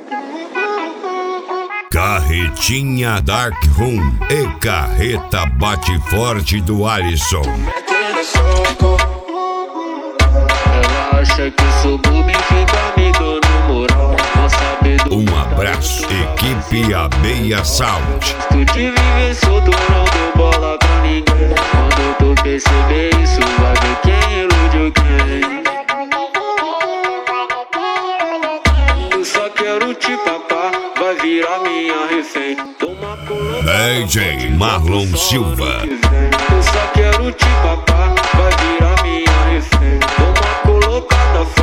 Carretinha Dark Room e carreta bate forte do Alisson. Ela acha que sou bobo e fica me dando moral. Um abraço, equipe Abeia Sound. Tu te viver solto, não deu bola pra ninguém. Quando tu perceber isso, vai ver quem iludiu quem. Eu só quero te papar, vai virar minha refém. DJ Marlon Silva. Eu só quero te papar, vai virar minha refém. Toma colocada